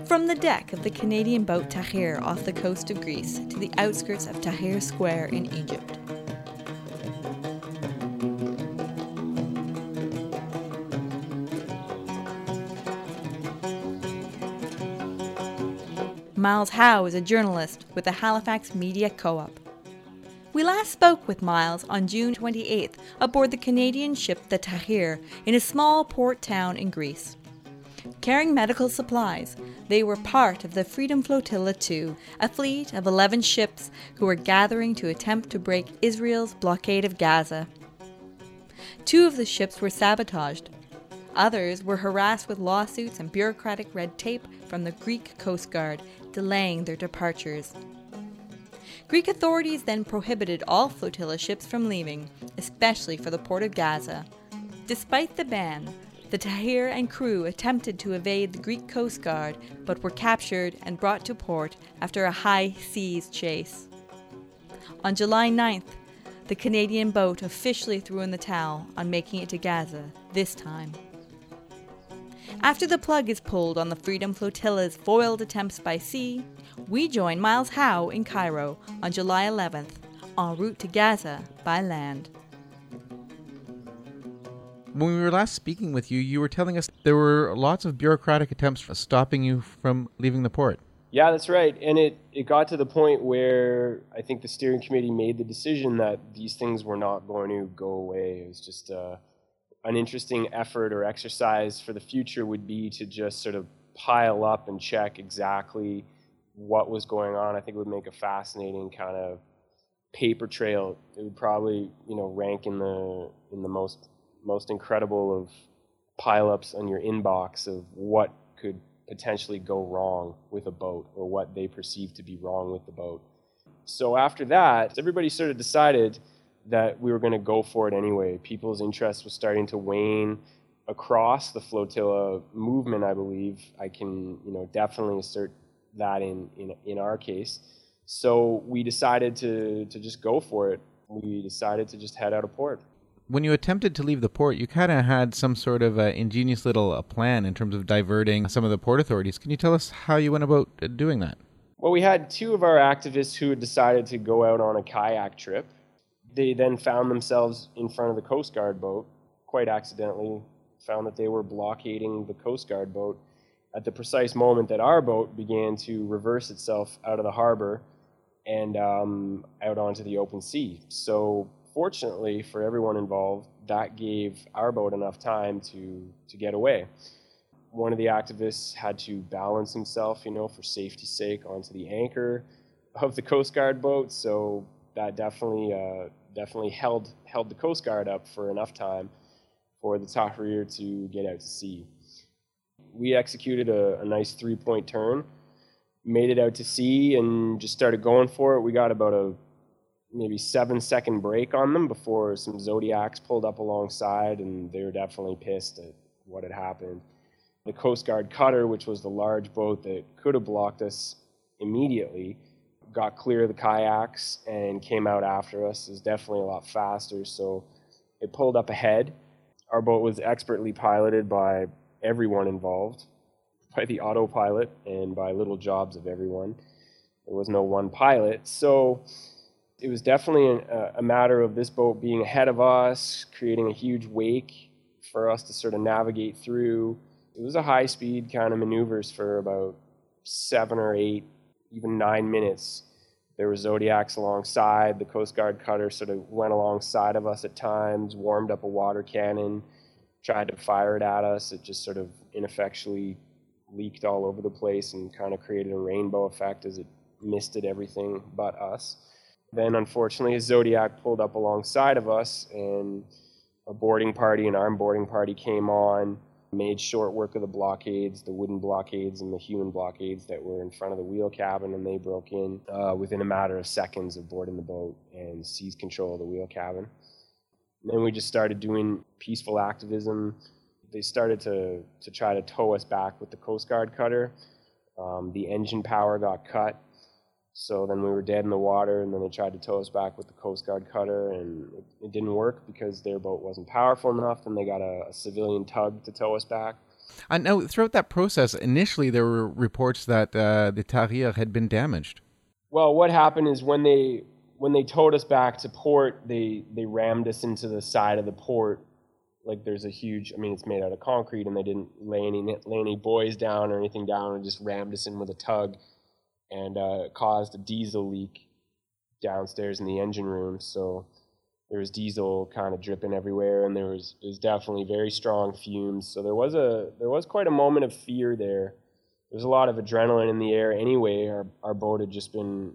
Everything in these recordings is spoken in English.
From the deck of the Canadian boat Tahir off the coast of Greece to the outskirts of Tahrir Square in Egypt. Miles Howe is a journalist with the Halifax Media Co-op. We last spoke with Miles on June 28th aboard the Canadian ship the Tahir in a small port town in Greece. Carrying medical supplies, they were part of the Freedom Flotilla II, a fleet of 11 ships who were gathering to attempt to break Israel's blockade of Gaza. 2 of the ships were sabotaged. Others were harassed with lawsuits and bureaucratic red tape from the Greek Coast Guard, delaying their departures. Greek authorities then prohibited all flotilla ships from leaving, especially for the port of Gaza. Despite the ban, the Tahir and crew attempted to evade the Greek Coast Guard, but were captured and brought to port after a high seas chase. On July 9th, the Canadian boat officially threw in the towel on making it to Gaza, this time. After the plug is pulled on the Freedom Flotilla's foiled attempts by sea, we join Miles Howe in Cairo on July 11th, en route to Gaza by land. When we were last speaking with you, you were telling us there were lots of bureaucratic attempts stopping you from leaving the port. Yeah, that's right. And it got to the point where I think the steering committee made the decision that these things were not going to go away. It was just an interesting effort or exercise for the future would be to just sort of pile up and check exactly what was going on. I think it would make a fascinating kind of paper trail. It would probably, rank in the most incredible of pile-ups on your inbox of what could potentially go wrong with a boat or what they perceive to be wrong with the boat. So after that, everybody sort of decided that we were going to go for it anyway. People's interest was starting to wane across the flotilla movement, I believe. I can, definitely assert that in our case. So we decided to just go for it. We decided to just head out of port. When you attempted to leave the port, you kind of had some sort of ingenious little plan in terms of diverting some of the port authorities. Can you tell us how you went about doing that? Well, we had 2 of our activists who had decided to go out on a kayak trip. They then found themselves in front of the Coast Guard boat, quite accidentally, found that they were blockading the Coast Guard boat at the precise moment that our boat began to reverse itself out of the harbor and out onto the open sea. So fortunately for everyone involved, that gave our boat enough time to get away. One of the activists had to balance himself, for safety's sake, onto the anchor of the Coast Guard boat, so that definitely held the Coast Guard up for enough time for the Tahrir to get out to sea. We executed a nice 3-point turn, made it out to sea, and just started going for it. We got about a maybe 7-second break on them before some Zodiacs pulled up alongside, and they were definitely pissed at what had happened. The Coast Guard cutter, which was the large boat that could have blocked us immediately, got clear of the kayaks and came out after us. It was definitely a lot faster, so it pulled up ahead. Our boat was expertly piloted by everyone involved, by the autopilot and by little jobs of everyone. There was no one pilot, so it was definitely a matter of this boat being ahead of us, creating a huge wake for us to sort of navigate through. It was a high-speed kind of maneuvers for about 7 or 8, even 9 minutes. There were Zodiacs alongside. The Coast Guard cutter sort of went alongside of us at times, warmed up a water cannon, tried to fire it at us. It just sort of ineffectually leaked all over the place and kind of created a rainbow effect as it misted everything but us. Then, unfortunately, a Zodiac pulled up alongside of us, and a boarding party, an armed boarding party came on, made short work of the blockades, the wooden blockades and the human blockades that were in front of the wheel cabin, and they broke in within a matter of seconds of boarding the boat and seized control of the wheel cabin. And then we just started doing peaceful activism. They started to try to tow us back with the Coast Guard cutter. The engine power got cut, so then we were dead in the water, and then they tried to tow us back with the Coast Guard cutter, and it didn't work because their boat wasn't powerful enough, and they got a civilian tug to tow us back. I know throughout that process, initially there were reports that the Tahrir had been damaged. Well, what happened is when they towed us back to port, they rammed us into the side of the port. Like there's a huge, I mean, it's made out of concrete, and they didn't lay any buoys down or anything down, and just rammed us in with a tug, and caused a diesel leak downstairs in the engine room. So there was diesel kind of dripping everywhere, and it was definitely very strong fumes. So there was quite a moment of fear there. There's a lot of adrenaline in the air anyway. Our boat had just been,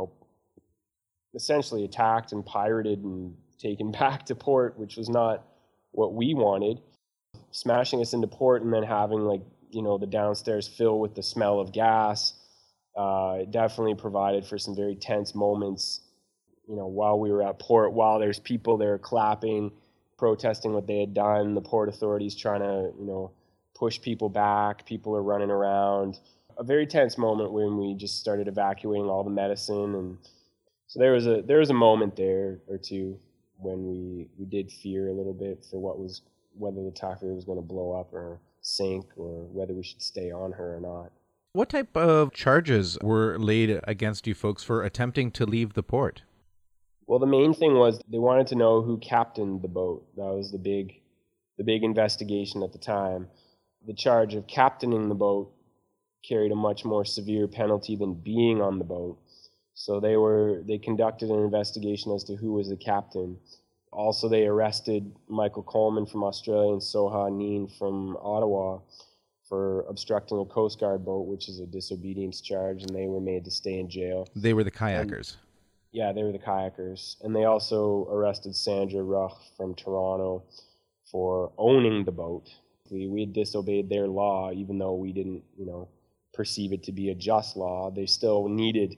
essentially attacked and pirated and taken back to port, which was not what we wanted. Smashing us into port and then having the downstairs fill with the smell of gas, it definitely provided for some very tense moments, while we were at port, while there's people there clapping, protesting what they had done, the port authorities trying to, push people back, people are running around. A very tense moment when we just started evacuating all the medicine. And so there was a moment there or two when we did fear a little bit for whether the Tahrir was going to blow up or sink, or whether we should stay on her or not. What type of charges were laid against you folks for attempting to leave the port? Well, the main thing was they wanted to know who captained the boat. That was the big investigation at the time. The charge of captaining the boat carried a much more severe penalty than being on the boat. So they conducted an investigation as to who was the captain. Also, they arrested Michael Coleman from Australia and Soha Neen from Ottawa for obstructing a Coast Guard boat, which is a disobedience charge, and they were made to stay in jail. They were the kayakers. Yeah, they were the kayakers. And they also arrested Sandra Ruch from Toronto for owning the boat. We had disobeyed their law, even though we didn't, perceive it to be a just law. They still needed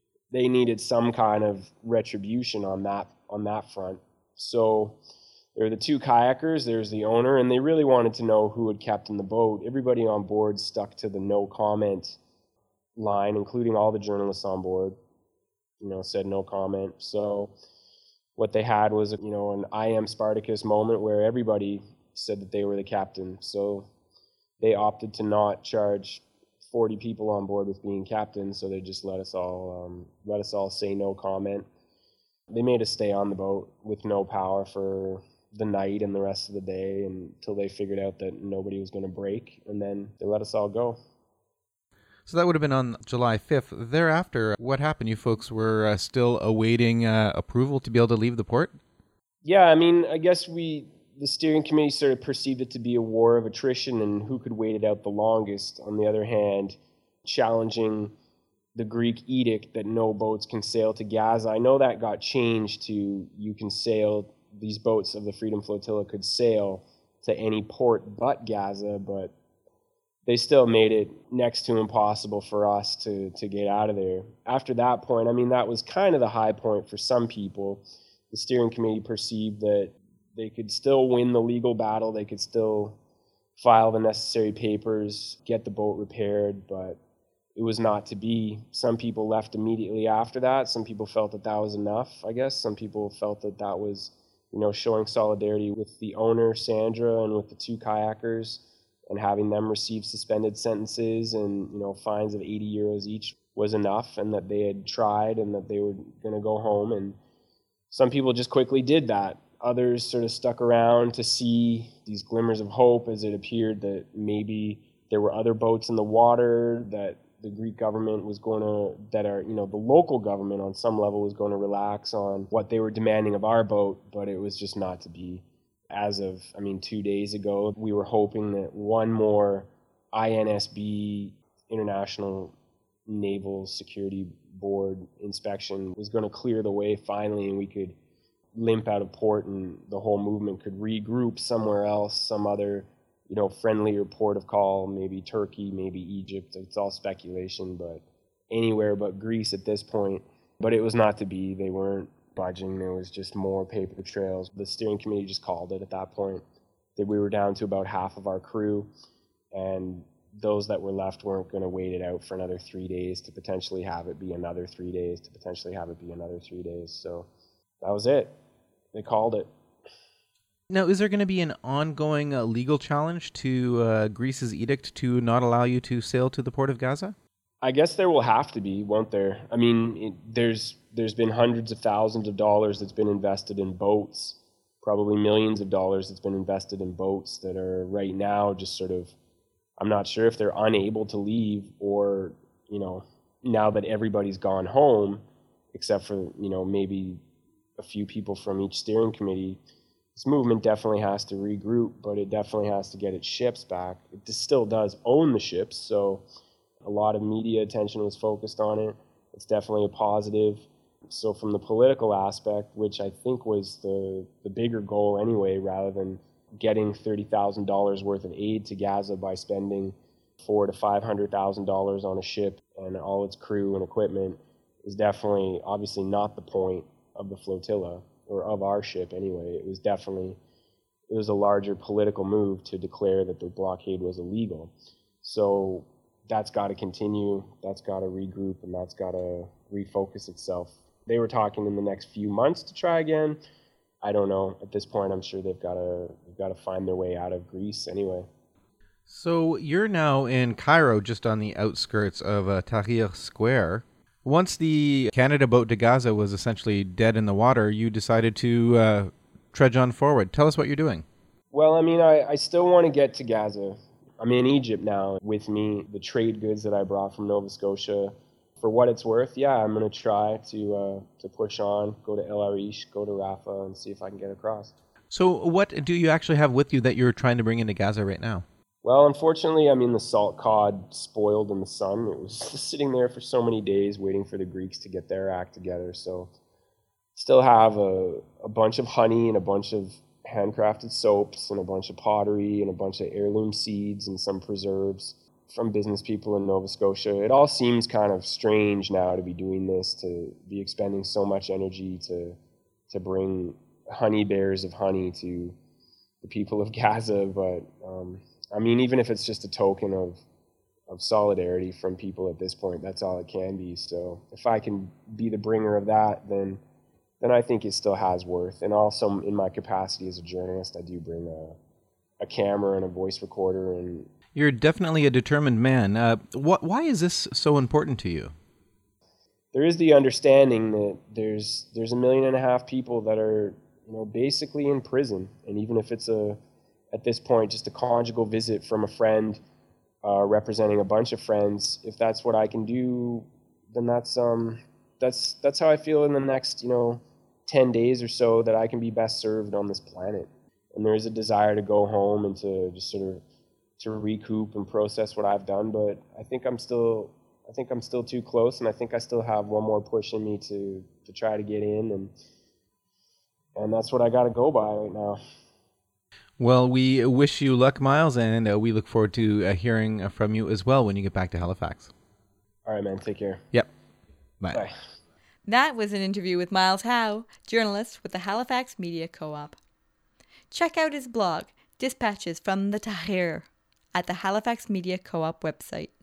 some kind of retribution on that front. So there were the two kayakers, there's the owner, and they really wanted to know who had captained the boat. Everybody on board stuck to the no comment line, including all the journalists on board, said no comment. So what they had was, an I am Spartacus moment where everybody said that they were the captain. So they opted to not charge 40 people on board with being captain, so they just let us all say no comment. They made us stay on the boat with no power for the night and the rest of the day until they figured out that nobody was going to break, and then they let us all go. So that would have been on July 5th. Thereafter, what happened? You folks were still awaiting approval to be able to leave the port? Yeah, I guess the steering committee sort of perceived it to be a war of attrition and who could wait it out the longest. On the other hand, challenging the Greek edict that no boats can sail to Gaza. I know that got changed to these boats of the Freedom Flotilla could sail to any port but Gaza, but they still made it next to impossible for us to get out of there. After that point, that was kind of the high point for some people. The steering committee perceived that they could still win the legal battle, they could still file the necessary papers, get the boat repaired, but it was not to be. Some people left immediately after that. Some people felt that was enough, I guess. Some people felt that was, showing solidarity with the owner, Sandra, and with the two kayakers, and having them receive suspended sentences and, fines of 80 euros each was enough, and that they had tried and that they were going to go home. And some people just quickly did that. Others sort of stuck around to see these glimmers of hope as it appeared that maybe there were other boats in the water, that the Greek government was going to, the local government on some level was going to relax on what they were demanding of our boat, but it was just not to be. As of, 2 days ago, we were hoping that one more INSB, International Naval Security Board inspection, was going to clear the way finally, and we could limp out of port and the whole movement could regroup somewhere else, some other, friendlier port of call, maybe Turkey, maybe Egypt. It's all speculation, but anywhere but Greece at this point. But it was not to be. They weren't budging. There was just more paper trails. The steering committee just called it at that point that we were down to about half of our crew, and those that were left weren't going to wait it out for another 3 days to potentially have it be another 3 days to potentially have it be another 3 days. So that was it. They called it. Now, is there going to be an ongoing legal challenge to Greece's edict to not allow you to sail to the port of Gaza? I guess there will have to be, won't there? I mean, there's been hundreds of thousands of dollars that's been invested in boats, probably millions of dollars that's been invested in boats that are right now just sort of, I'm not sure if they're unable to leave or, now that everybody's gone home, except for, maybe a few people from each steering committee, this movement definitely has to regroup, but it definitely has to get its ships back. It still does own the ships, so a lot of media attention was focused on it. It's definitely a positive. So from the political aspect, which I think was the bigger goal anyway, rather than getting $30,000 worth of aid to Gaza by spending $400,000 to $500,000 on a ship and all its crew and equipment, is definitely obviously not the point of the flotilla, or of our ship anyway. It was a larger political move to declare that the blockade was illegal. So that's got to continue, that's got to regroup, and that's got to refocus itself. They were talking in the next few months to try again. I don't know. At this point, I'm sure they've got to find their way out of Greece anyway. So you're now in Cairo, just on the outskirts of Tahrir Square. Once the Canada boat to Gaza was essentially dead in the water, you decided to trudge on forward. Tell us what you're doing. Well, I mean, I still want to get to Gaza. I'm in Egypt now with me, the trade goods that I brought from Nova Scotia. For what it's worth, yeah, I'm going to try to push on, go to El Arish, go to Rafah, and see if I can get across. So what do you actually have with you that you're trying to bring into Gaza right now? Well, unfortunately, I mean, the salt cod spoiled in the sun. It was sitting there for so many days waiting for the Greeks to get their act together. So still have a bunch of honey and a bunch of handcrafted soaps and a bunch of pottery and a bunch of heirloom seeds and some preserves from business people in Nova Scotia. It all seems kind of strange now to be doing this, to be expending so much energy to bring honey bears of honey to the people of Gaza. But I mean, even if it's just a token of solidarity from people at this point, that's all it can be. So if I can be the bringer of that, then I think it still has worth. And also in my capacity as a journalist, I do bring a camera and a voice recorder. And you're definitely a determined man. Why is this so important to you? There is the understanding that there's 1.5 million people that are basically in prison, and even if it's at this point just a conjugal visit from a friend representing a bunch of friends, if that's what I can do, then that's how I feel in the next 10 days or so that I can be best served on this planet. And there is a desire to go home and to just sort of to recoup and process what I've done, but I think I'm still too close, and I think I still have one more push in me to try to get in, and that's what I got to go by right now. Well, we wish you luck, Miles, and we look forward to hearing from you as well when you get back to Halifax. All right, man. Take care. Yep. Bye. Bye. That was an interview with Miles Howe, journalist with the Halifax Media Co-op. Check out his blog, Dispatches from the Tahrir, at the Halifax Media Co-op website.